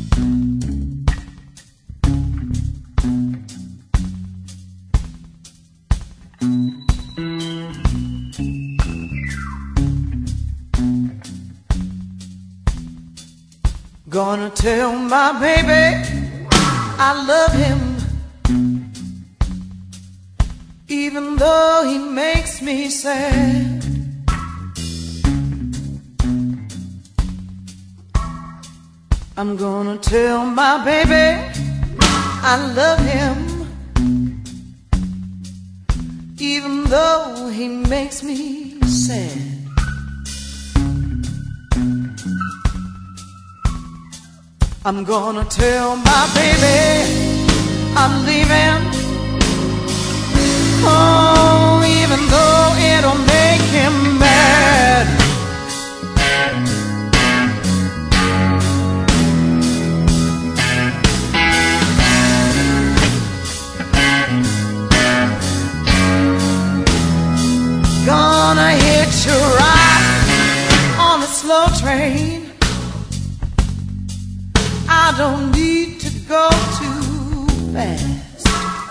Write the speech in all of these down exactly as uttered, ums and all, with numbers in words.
Gonna tell my baby I love him, even though he makes me sad. I'm gonna tell my baby I love him, even though he makes me sad. I'm gonna tell my baby I'm leaving, oh, even though it'll make him mad. Gonna hitch a ride on the slow train. I don't need to go too fast.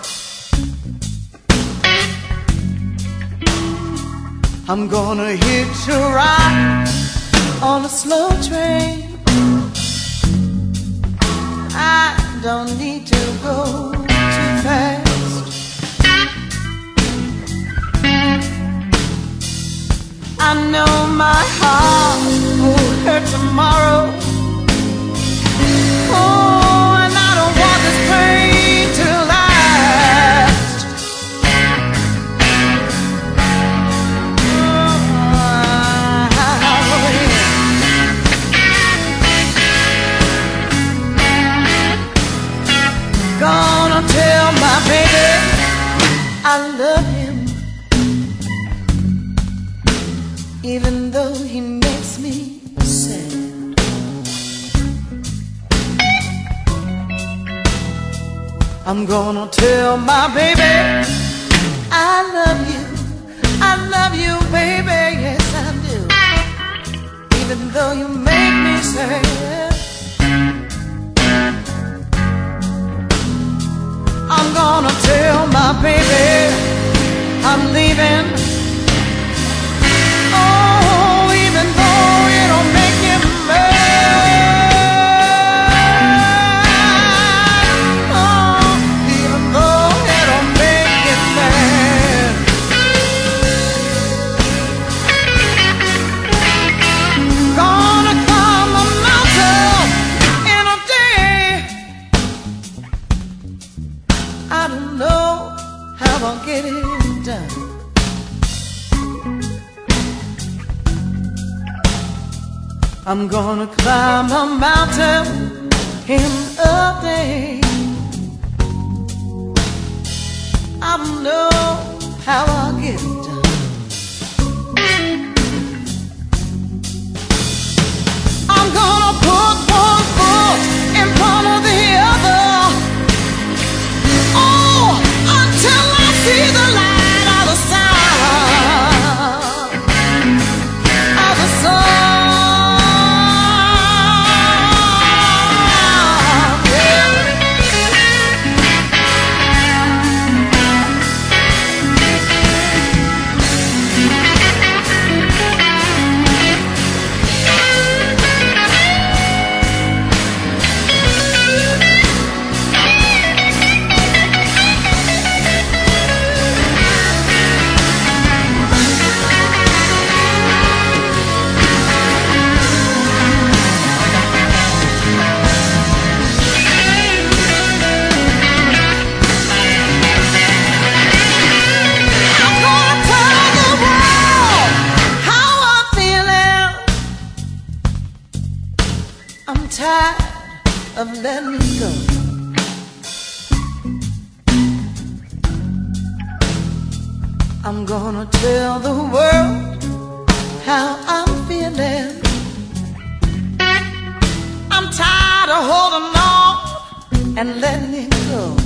I'm gonna hitch a ride on a slow train. I don't need to go too fast. I know my heart will hurt tomorrow. Oh, and I don't want this pain to last. Oh, gonna tell my baby I love him, even though he makes me sad. I'm gonna tell my baby I love you, I love you, baby, yes I do, even though you make me sad. I'm gonna tell my baby I'm leaving, oh, even though it'll make him mad. I don't know how I'll get it done. I'm gonna climb a mountain in a day. I don't know how I'll get it done. I'm gonna put one foot in front of the other, till I see the light of the sun, of the sun. I'm tired of letting it go. I'm gonna tell the world how I'm feeling. I'm tired of holding on and letting it go.